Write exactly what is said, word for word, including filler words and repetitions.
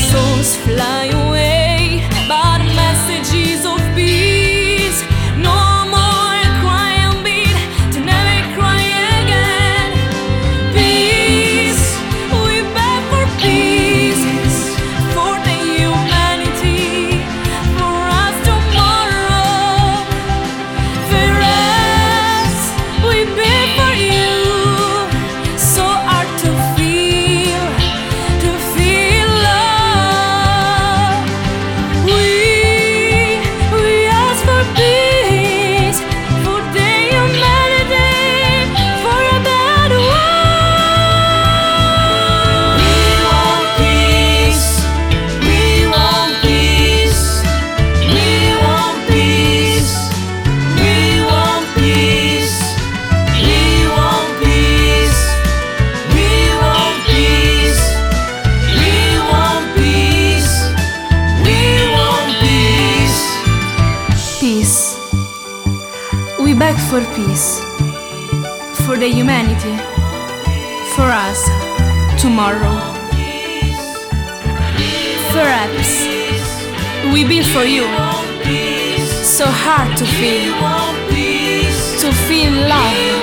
souls fly away, but messages of peace. No more crying beat to never cry again. Peace, we beg for peace, for the humanity, for us tomorrow. For us, we beg for you. So hard to feel, to feel love. We, we ask for peace, for the humanity, for a better world. We want peace, we want peace, we want peace, we want peace, we want peace, we want peace, we want peace, we want peace. Peace. We beg for peace, for the humanity, for us tomorrow. Perhaps we build for you, so hard to feel, to feel love.